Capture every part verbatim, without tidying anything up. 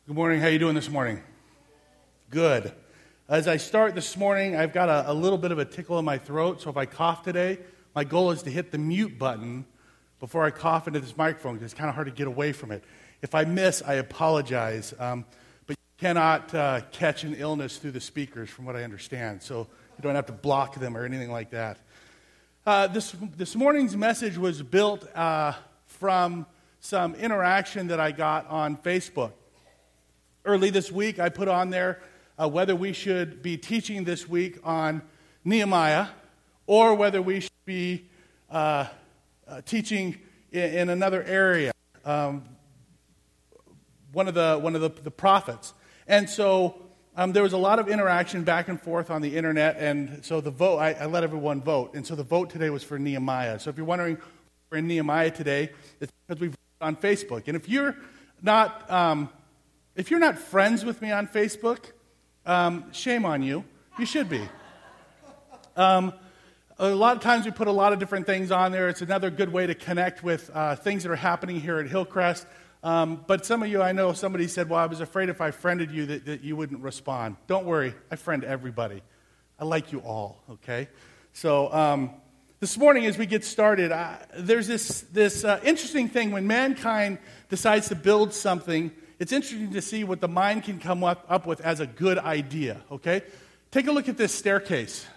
Good morning. How you doing this morning? Good. As I start this morning, I've got a, a little bit of a tickle in my throat, so if I cough today, my goal is to hit the mute button before I cough into this microphone, because it's kind of hard to get away from it. If I miss, I apologize, um, but you cannot uh, catch an illness through the speakers, from what I understand, so you don't have to block them or anything like that. Uh, this, this morning's message was built uh, from some interaction that I got on Facebook. Early this week, I put on there uh, whether we should be teaching this week on Nehemiah or whether we should be uh, uh, teaching in, in another area, um, one of the one of the, the prophets. And so um, there was a lot of interaction back and forth on the internet, and so the vote, I, I let everyone vote, and so the vote today was for Nehemiah. So if you're wondering, we're in Nehemiah today, it's because we voted on Facebook. And if you're not um, If you're not friends with me on Facebook, um, shame on you. You should be. Um, a lot of times we put a lot of different things on there. It's another good way to connect with uh, things that are happening here at Hillcrest. Um, but some of you, I know somebody said, well, I was afraid if I friended you that, that you wouldn't respond. Don't worry. I friend everybody. I like you all, okay? So um, this morning as we get started, uh, there's this, this uh, interesting thing when mankind decides to build something. It's interesting to see what the mind can come up, up with as a good idea, okay? Take a look at this staircase.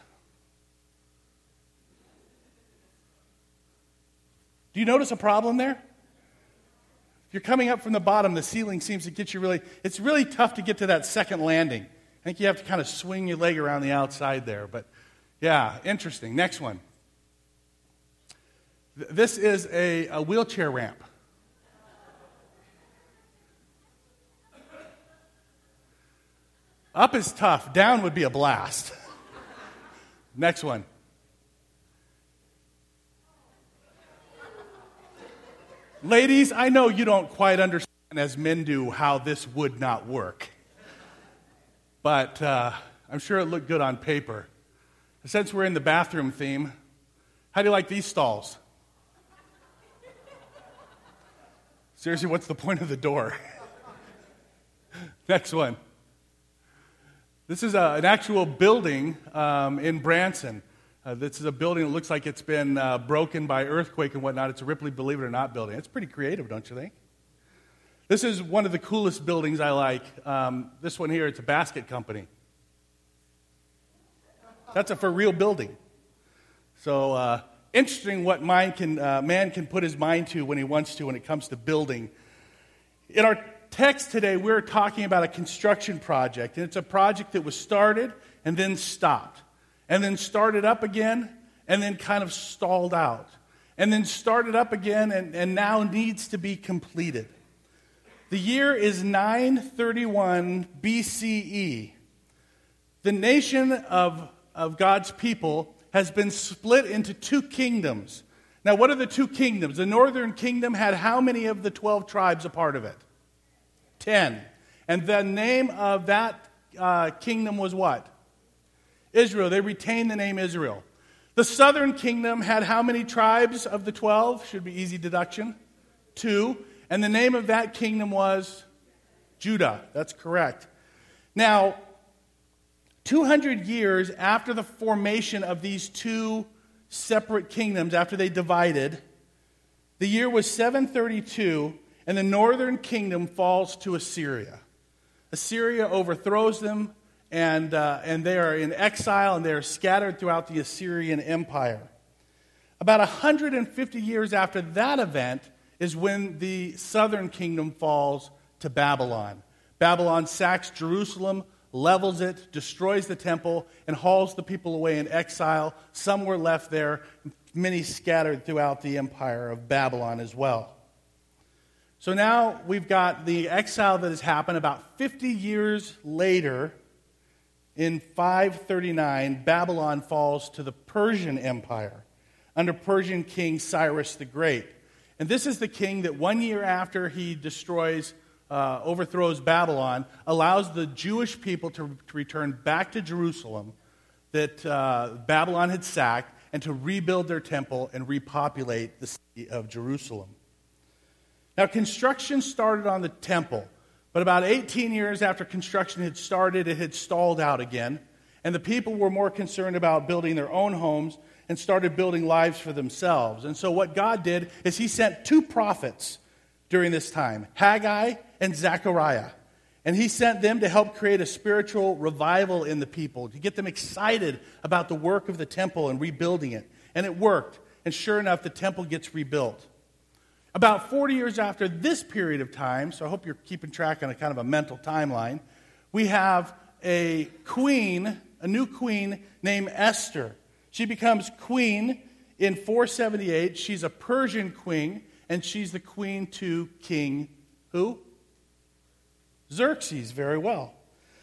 Do you notice a problem there? If you're coming up from the bottom, the ceiling seems to get you really, it's really tough to get to that second landing. I think you have to kind of swing your leg around the outside there, but yeah, interesting. Next one. This is a, a wheelchair ramp. Up is tough. Down would be a blast. Next one. Ladies, I know you don't quite understand as men do how this would not work. But uh, I'm sure it looked good on paper. Since we're in the bathroom theme, how do you like these stalls? Seriously, what's the point of the door? Next one. This is a, an actual building um, in Branson. Uh, this is a building that looks like it's been uh, broken by earthquake and whatnot. It's a Ripley Believe It or Not building. It's pretty creative, don't you think? This is one of the coolest buildings I like. Um, this one here, it's a basket company. That's a for real building. So uh, interesting what mind can, uh, man can put his mind to when he wants to when it comes to building. In our text today, we're talking about a construction project, and it's a project that was started and then stopped, and then started up again, and then kind of stalled out, and then started up again, and, and now needs to be completed. The year is nine thirty-one B C E. The nation of, of God's people has been split into two kingdoms. Now, what are the two kingdoms? The northern kingdom had how many of the twelve tribes a part of it? Ten. And the name of that uh, kingdom was what? Israel. They retained the name Israel. The southern kingdom had how many tribes of the twelve? Should be easy deduction. Two. And the name of that kingdom was Judah. That's correct. Now, two hundred years after the formation of these two separate kingdoms, after they divided, the year was seven thirty-two, and the northern kingdom falls to Assyria. Assyria overthrows them, and, uh, and they are in exile, and they are scattered throughout the Assyrian Empire. About one hundred fifty years after that event is when the southern kingdom falls to Babylon. Babylon sacks Jerusalem, levels it, destroys the temple, and hauls the people away in exile. Some were left there, many scattered throughout the empire of Babylon as well. So now we've got the exile that has happened about fifty years later. In five thirty-nine, Babylon falls to the Persian Empire under Persian King Cyrus the Great. And this is the king that one year after he destroys, uh, overthrows Babylon, allows the Jewish people to, to return back to Jerusalem that uh, Babylon had sacked and to rebuild their temple and repopulate the city of Jerusalem. Now, construction started on the temple, But about eighteen years after construction had started, it had stalled out again, and the people were more concerned about building their own homes and started building lives for themselves. And so what God did is he sent two prophets during this time, Haggai and Zechariah. And he sent them to help create a spiritual revival in the people, to get them excited about the work of the temple and rebuilding it. And it worked. And sure enough, the temple gets rebuilt. About forty years after this period of time, so I hope you're keeping track on a kind of a mental timeline, we have a queen, a new queen named Esther. She becomes queen in four seventy-eight. She's a Persian queen, and she's the queen to King who? Xerxes, very well.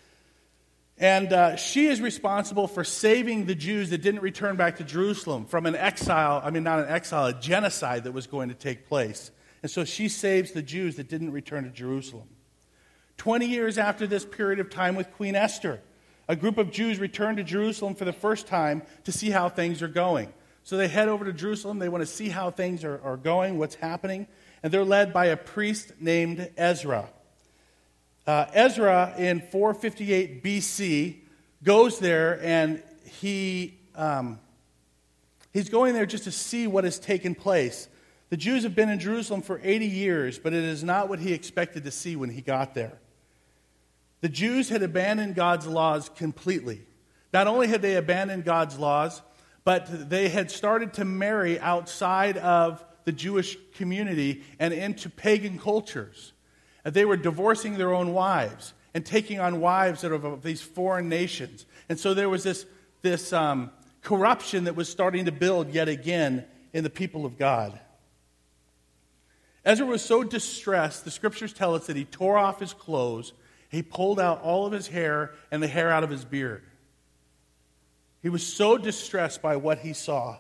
And uh, she is responsible for saving the Jews that didn't return back to Jerusalem from an exile, I mean not an exile, a genocide that was going to take place. And so she saves the Jews that didn't return to Jerusalem. Twenty years after this period of time with Queen Esther, a group of Jews returned to Jerusalem for the first time to see how things are going. So they head over to Jerusalem, they want to see how things are, are going, what's happening, and they're led by a priest named Ezra. Uh, Ezra, in four fifty-eight B C, goes there, and he um, he's going there just to see what has taken place. The Jews have been in Jerusalem for eighty years, but it is not what he expected to see when he got there. The Jews had abandoned God's laws completely. Not only had they abandoned God's laws, but they had started to marry outside of the Jewish community and into pagan cultures. They were divorcing their own wives and taking on wives that are of these foreign nations. And so there was this, this um, corruption that was starting to build yet again in the people of God. Ezra was so distressed, the scriptures tell us that he tore off his clothes, he pulled out all of his hair and the hair out of his beard. He was so distressed by what he saw.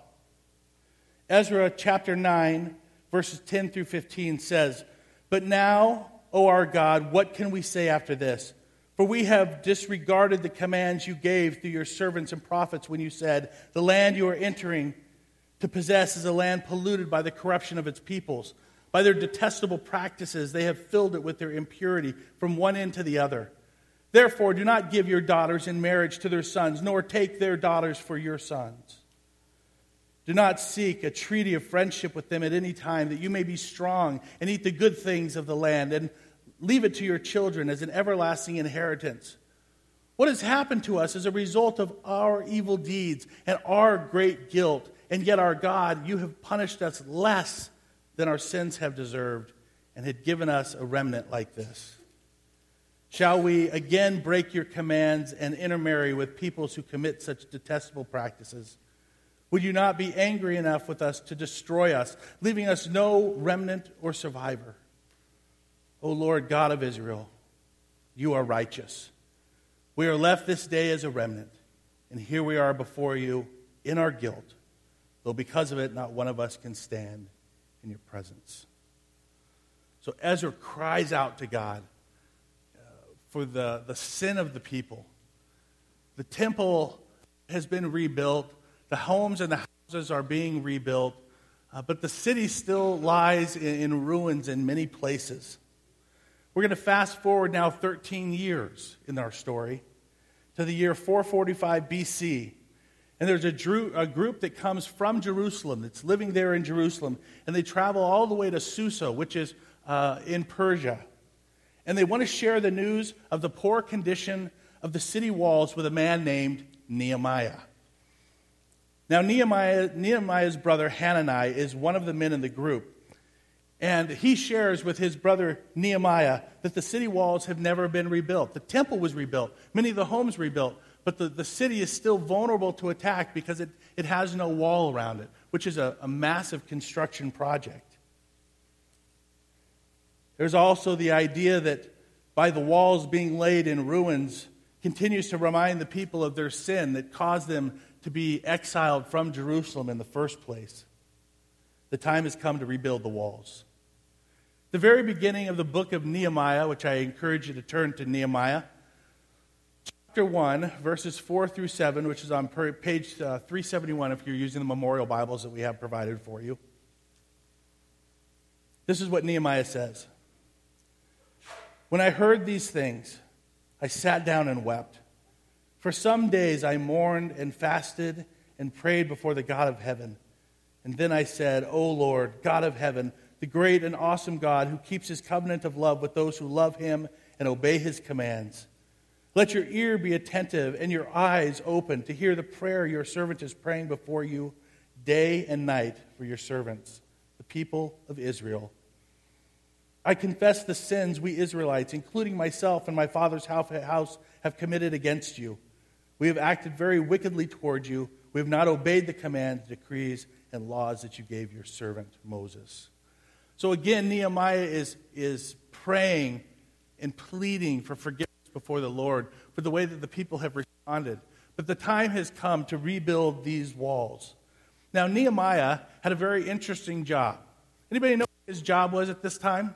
Ezra chapter nine, verses ten through fifteen says, "But now, O our God, what can we say after this? For we have disregarded the commands you gave through your servants and prophets when you said, 'The land you are entering to possess is a land polluted by the corruption of its peoples. By their detestable practices they have filled it with their impurity from one end to the other. Therefore do not give your daughters in marriage to their sons, nor take their daughters for your sons. Do not seek a treaty of friendship with them at any time, that you may be strong and eat the good things of the land, and leave it to your children as an everlasting inheritance. What has happened to us is a result of our evil deeds and our great guilt, and yet our God, you have punished us less than our sins have deserved, and had given us a remnant like this. Shall we again break your commands and intermarry with peoples who commit such detestable practices? Would you not be angry enough with us to destroy us, leaving us no remnant or survivor? O Lord God of Israel, you are righteous. We are left this day as a remnant, and here we are before you in our guilt, though because of it not one of us can stand in your presence." So Ezra cries out to God uh, for the, the sin of the people. The temple has been rebuilt. The homes and the houses are being rebuilt, uh, but the city still lies in, in ruins in many places. We're going to fast forward now thirteen years in our story to the year four forty-five B C. And there's a, Drew, a group that comes from Jerusalem that's living there in Jerusalem, and they travel all the way to Susa, which is uh, in Persia. And they want to share the news of the poor condition of the city walls with a man named Nehemiah. Now, Nehemiah, Nehemiah's brother Hanani is one of the men in the group. And he shares with his brother Nehemiah that the city walls have never been rebuilt. The temple was rebuilt. Many of the homes rebuilt. But the, the city is still vulnerable to attack because it, it has no wall around it, which is a, a massive construction project. There's also the idea that by the walls being laid in ruins continues to remind the people of their sin that caused them to be exiled from Jerusalem in the first place. The time has come to rebuild the walls. The very beginning of the book of Nehemiah, which I encourage you to turn to Nehemiah, chapter one, verses four through seven, which is on page uh, three seventy-one if you're using the memorial Bibles that we have provided for you. This is what Nehemiah says. When I heard these things, I sat down and wept. For some days I mourned and fasted and prayed before the God of heaven. And then I said, O Lord, God of heaven, the great and awesome God who keeps his covenant of love with those who love him and obey his commands. Let your ear be attentive and your eyes open to hear the prayer your servant is praying before you day and night for your servants, the people of Israel. I confess the sins we Israelites, including myself and my father's house, have committed against you. We have acted very wickedly toward you. We have not obeyed the commands, decrees, and laws that you gave your servant Moses. So again, Nehemiah is, is praying and pleading for forgiveness before the Lord for the way that the people have responded. But the time has come to rebuild these walls. Now, Nehemiah had a very interesting job. Anybody know what his job was at this time?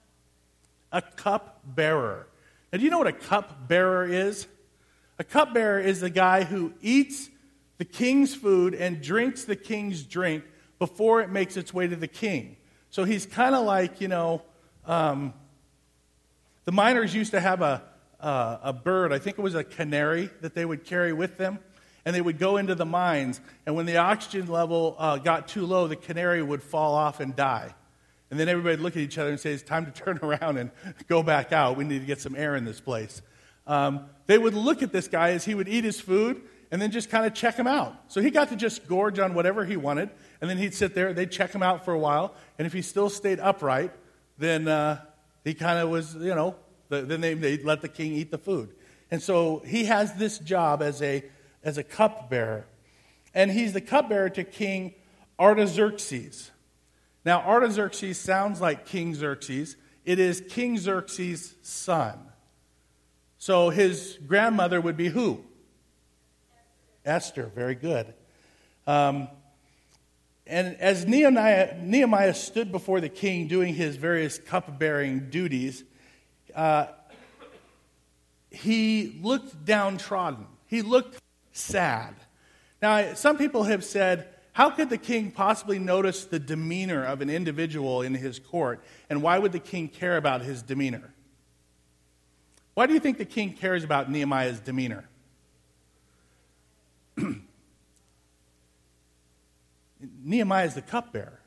A cup bearer. Now, do you know what a cup bearer is? A cup bearer is the guy who eats the king's food and drinks the king's drink before it makes its way to the king. So he's kind of like, you know, um, the miners used to have a, uh, a bird, I think it was a canary, that they would carry with them. And they would go into the mines. And when the oxygen level uh, got too low, the canary would fall off and die. And then everybody would look at each other and say, it's time to turn around and go back out. We need to get some air in this place. Um, they would look at this guy as he would eat his food and then just kind of check him out. So he got to just gorge on whatever he wanted. And then he'd sit there. They'd check him out for a while. And if he still stayed upright, then uh, he kind of was, you know, the, then they, they'd let the king eat the food. And so he has this job as a, as a cupbearer. And he's the cupbearer to King Artaxerxes. Now, Artaxerxes sounds like King Xerxes. It is King Xerxes' son. So his grandmother would be who? Esther. Esther, very good. Um, and as Nehemiah, Nehemiah stood before the king doing his various cupbearing duties, uh, he looked downtrodden. He looked sad. Now, some people have said, how could the king possibly notice the demeanor of an individual in his court? And why would the king care about his demeanor? Why do you think the king cares about Nehemiah's demeanor? Nehemiah is the cupbearer.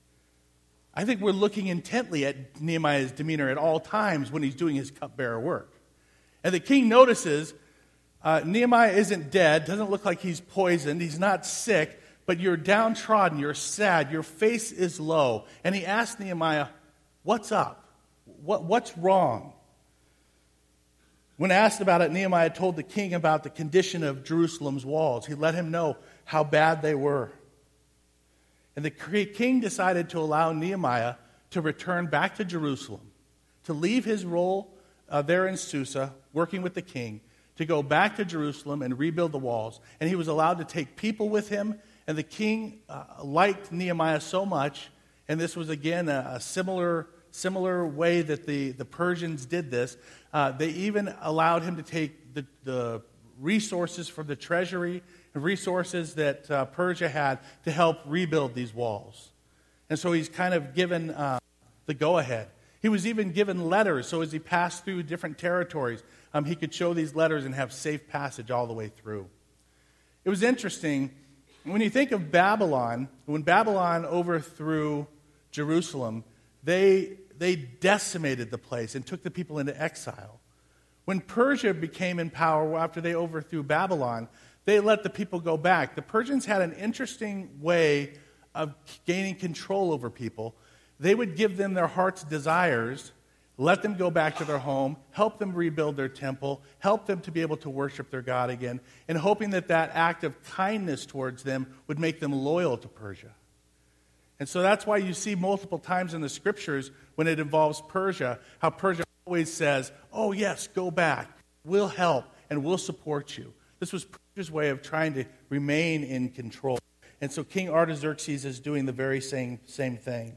I think we're looking intently at Nehemiah's demeanor at all times when he's doing his cupbearer work. And the king notices uh, Nehemiah isn't dead, doesn't look like he's poisoned, he's not sick, but you're downtrodden, you're sad, your face is low. And he asked Nehemiah, what's up? What, what's wrong? When asked about it, Nehemiah told the king about the condition of Jerusalem's walls. He let him know how bad they were. And the king decided to allow Nehemiah to return back to Jerusalem, to leave his role uh, there in Susa, working with the king, to go back to Jerusalem and rebuild the walls. And he was allowed to take people with him. And the king uh, liked Nehemiah so much, and this was, again, a, a similar similar way that the, the Persians did this. Uh, they even allowed him to take the, the resources from the treasury and resources that uh, Persia had to help rebuild these walls. And so he's kind of given uh, the go-ahead. He was even given letters, so as he passed through different territories, um, he could show these letters and have safe passage all the way through. It was interesting. When you think of Babylon, when Babylon overthrew Jerusalem, they, they decimated the place and took the people into exile. When Persia became in power after they overthrew Babylon, they let the people go back. The Persians had an interesting way of gaining control over people. They would give them their heart's desires, let them go back to their home, help them rebuild their temple, help them to be able to worship their God again, and hoping that that act of kindness towards them would make them loyal to Persia. And so that's why you see multiple times in the scriptures when it involves Persia, how Persia always says, oh yes, go back, we'll help, and we'll support you. This was Persia's way of trying to remain in control. And so King Artaxerxes is doing the very same, same thing.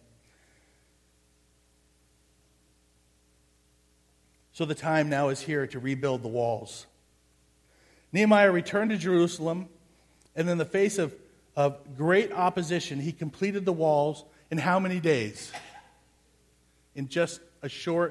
So the time now is here to rebuild the walls. Nehemiah returned to Jerusalem, and in the face of, of great opposition, he completed the walls in how many days? In just a short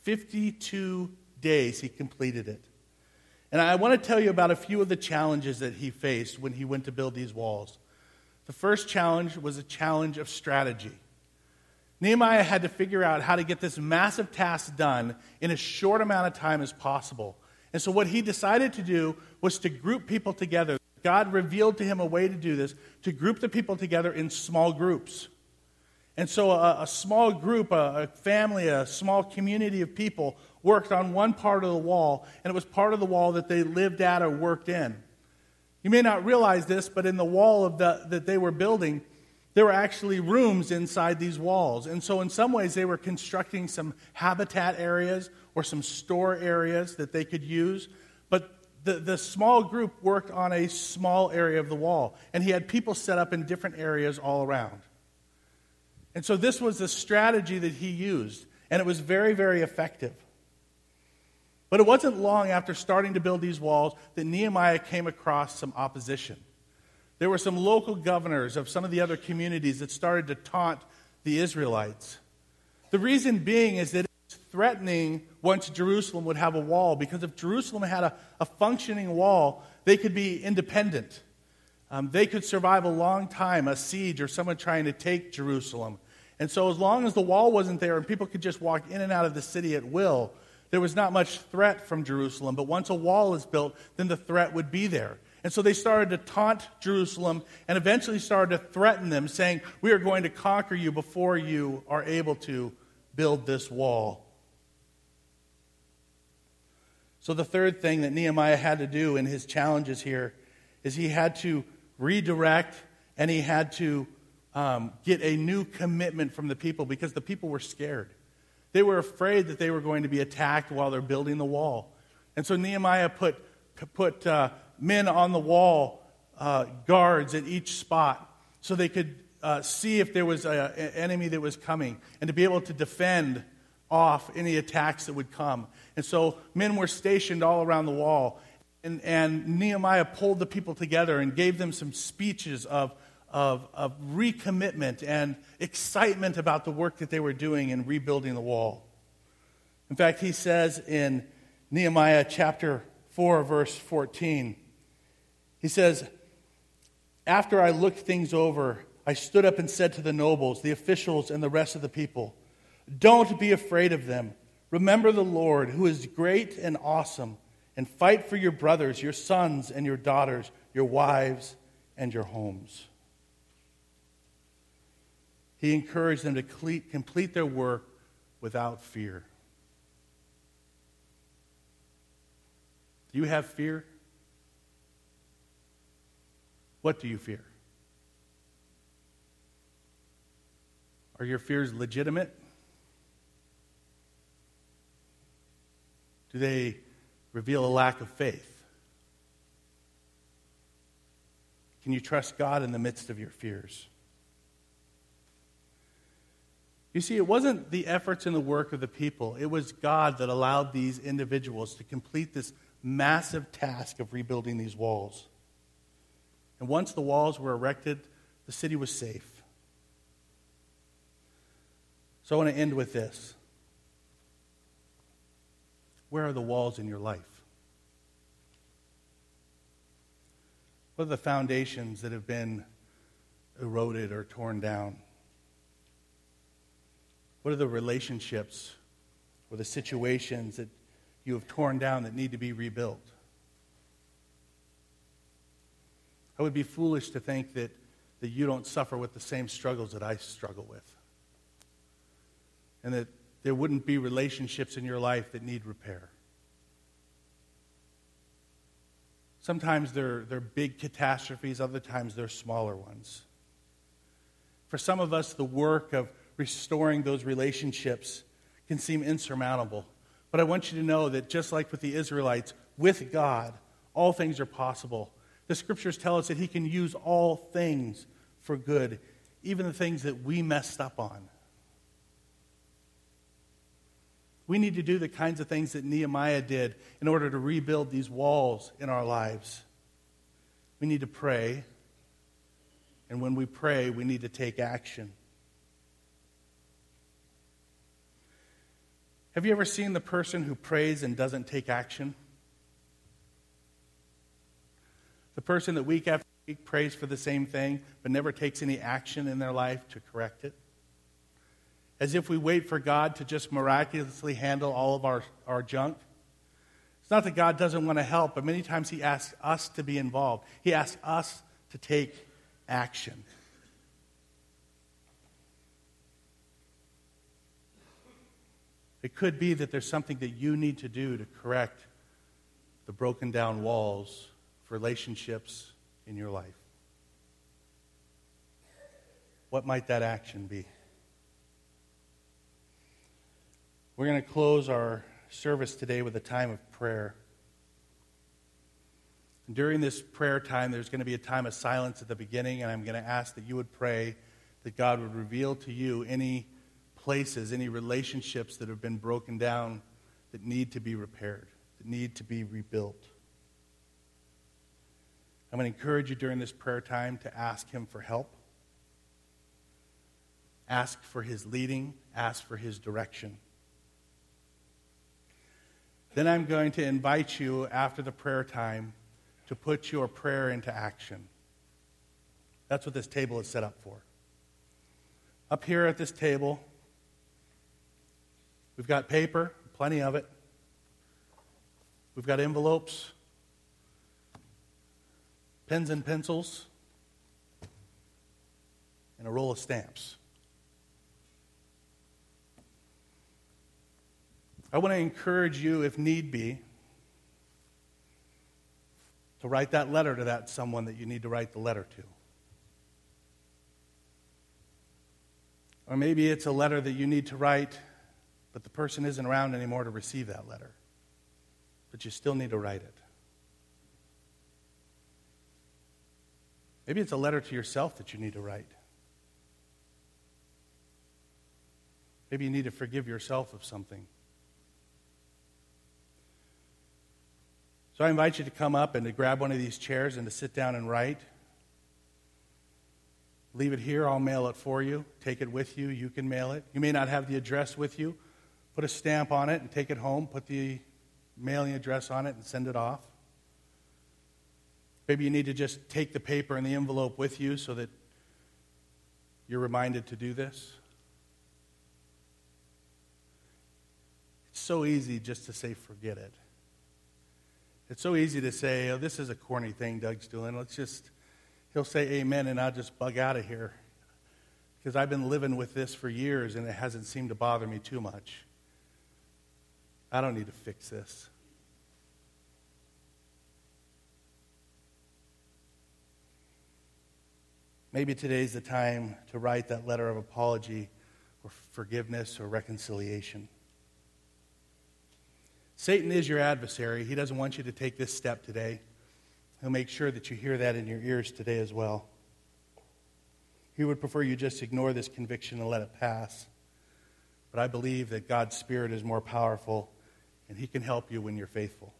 fifty-two days he completed it. And I want to tell you about a few of the challenges that he faced when he went to build these walls. The first challenge was a challenge of strategy. Nehemiah had to figure out how to get this massive task done in as short amount of time as possible. And so what he decided to do was to group people together. God revealed to him a way to do this, to group the people together in small groups. And so a, a small group, a, a family, a small community of people worked on one part of the wall, and it was part of the wall that they lived at or worked in. You may not realize this, but in the wall of the, that they were building, there were actually rooms inside these walls. And so in some ways they were constructing some habitat areas or some store areas that they could use. But the, the small group worked on a small area of the wall. And he had people set up in different areas all around. And so this was the strategy that he used. And it was very, very effective. But it wasn't long after starting to build these walls that Nehemiah came across some opposition. There were some local governors of some of the other communities that started to taunt the Israelites. The reason being is that it was threatening once Jerusalem would have a wall, because if Jerusalem had a, a functioning wall, they could be independent. Um, they could survive a long time, a siege or someone trying to take Jerusalem. And so as long as the wall wasn't there and people could just walk in and out of the city at will, there was not much threat from Jerusalem. But once a wall is built, then the threat would be there. And so they started to taunt Jerusalem and eventually started to threaten them, saying, we are going to conquer you before you are able to build this wall. So the third thing that Nehemiah had to do in his challenges here is he had to redirect and he had to um, get a new commitment from the people, because the people were scared. They were afraid that they were going to be attacked while they're building the wall. And so Nehemiah put, put uh, men on the wall, uh, guards at each spot, so they could uh, see if there was an enemy that was coming and to be able to defend off any attacks that would come. And so men were stationed all around the wall. And, and Nehemiah pulled the people together and gave them some speeches of Of, of recommitment and excitement about the work that they were doing in rebuilding the wall. In fact, he says in Nehemiah chapter four, verse fourteen, he says, after I looked things over, I stood up and said to the nobles, the officials, and the rest of the people, don't be afraid of them. Remember the Lord, who is great and awesome, and fight for your brothers, your sons and your daughters, your wives and your homes. He encouraged them to complete their work without fear. Do you have fear? What do you fear? Are your fears legitimate? Do they reveal a lack of faith? Can you trust God in the midst of your fears? You see, it wasn't the efforts and the work of the people. It was God that allowed these individuals to complete this massive task of rebuilding these walls. And once the walls were erected, the city was safe. So I want to end with this. Where are the walls in your life? What are the foundations that have been eroded or torn down? What are the relationships or the situations that you have torn down that need to be rebuilt? I would be foolish to think that, that you don't suffer with the same struggles that I struggle with. And that there wouldn't be relationships in your life that need repair. Sometimes they're, they're big catastrophes, other times they're smaller ones. For some of us, the work of restoring those relationships can seem insurmountable. But I want you to know that just like with the Israelites, with God, all things are possible. The scriptures tell us that He can use all things for good, even the things that we messed up on. We need to do the kinds of things that Nehemiah did in order to rebuild these walls in our lives. We need to pray. And when we pray, we need to take action. Have you ever seen the person who prays and doesn't take action? The person that week after week prays for the same thing but never takes any action in their life to correct it? As if we wait for God to just miraculously handle all of our, our junk. It's not that God doesn't want to help, but many times He asks us to be involved. He asks us to take action. It could be that there's something that you need to do to correct the broken down walls of relationships in your life. What might that action be? We're going to close our service today with a time of prayer. And during this prayer time, there's going to be a time of silence at the beginning, and I'm going to ask that you would pray that God would reveal to you any places, any relationships that have been broken down that need to be repaired, that need to be rebuilt. I'm going to encourage you during this prayer time to ask Him for help. Ask for His leading. Ask for His direction. Then I'm going to invite you after the prayer time to put your prayer into action. That's what this table is set up for. Up here at this table, we've got paper, plenty of it. We've got envelopes, pens and pencils, and a roll of stamps. I want to encourage you, if need be, to write that letter to that someone that you need to write the letter to. Or maybe it's a letter that you need to write, but the person isn't around anymore to receive that letter. But you still need to write it. Maybe it's a letter to yourself that you need to write. Maybe you need to forgive yourself of something. So I invite you to come up and to grab one of these chairs and to sit down and write. Leave it here. I'll mail it for you. Take it with you. You can mail it. You may not have the address with you. Put a stamp on it and take it home. Put the mailing address on it and send it off. Maybe you need to just take the paper and the envelope with you so that you're reminded to do this. It's so easy just to say, forget it. It's so easy to say, oh, this is a corny thing Doug's doing. Let's just, he'll say amen and I'll just bug out of here. Because I've been living with this for years and it hasn't seemed to bother me too much. I don't need to fix this. Maybe today's the time to write that letter of apology or forgiveness or reconciliation. Satan is your adversary. He doesn't want you to take this step today. He'll make sure that you hear that in your ears today as well. He would prefer you just ignore this conviction and let it pass. But I believe that God's Spirit is more powerful and He can help you when you're faithful.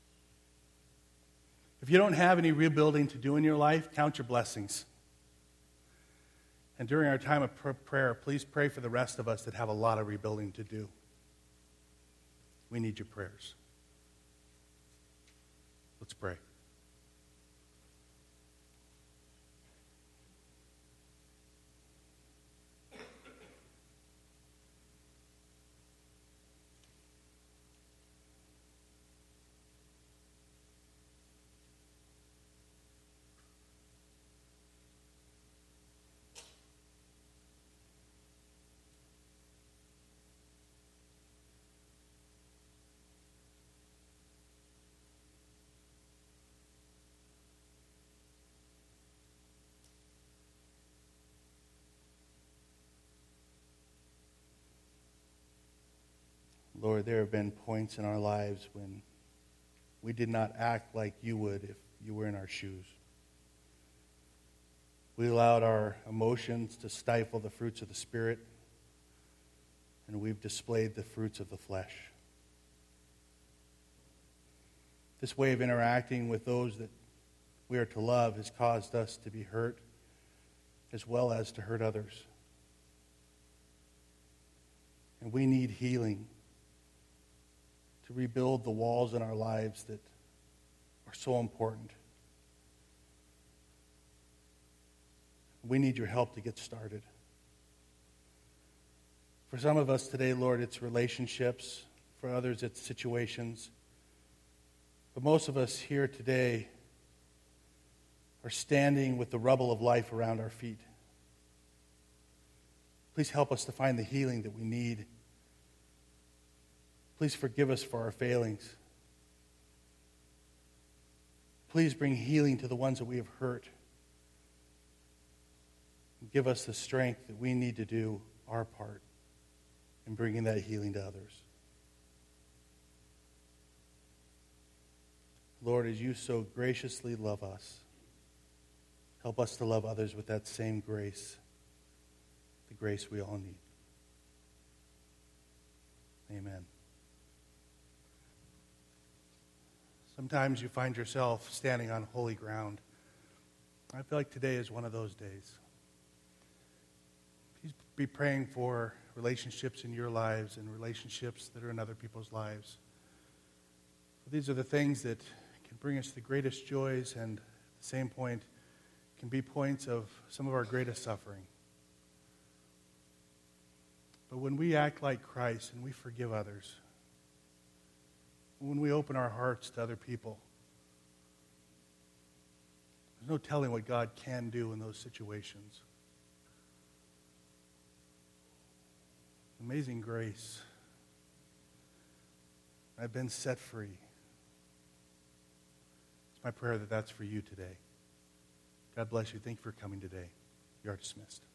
If you don't have any rebuilding to do in your life, count your blessings. And during our time of pr- prayer, please pray for the rest of us that have a lot of rebuilding to do. We need your prayers. Let's pray. Lord, there have been points in our lives when we did not act like you would if you were in our shoes. We allowed our emotions to stifle the fruits of the Spirit, and we've displayed the fruits of the flesh. This way of interacting with those that we are to love has caused us to be hurt as well as to hurt others. And we need healing. to rebuild the walls in our lives that are so important. We need your help to get started. For some of us today, Lord, it's relationships. For others, it's situations. But most of us here today are standing with the rubble of life around our feet. Please help us to find the healing that we need. Please forgive us for our failings. Please bring healing to the ones that we have hurt. And give us the strength that we need to do our part in bringing that healing to others. Lord, as you so graciously love us, help us to love others with that same grace, the grace we all need. Amen. Sometimes you find yourself standing on holy ground. I feel like today is one of those days. Please be praying for relationships in your lives and relationships that are in other people's lives. These are the things that can bring us the greatest joys and at the same point can be points of some of our greatest suffering. But when we act like Christ and we forgive others, when we open our hearts to other people, there's no telling what God can do in those situations. Amazing grace. I've been set free. It's my prayer that that's for you today. God bless you. Thank you for coming today. You are dismissed.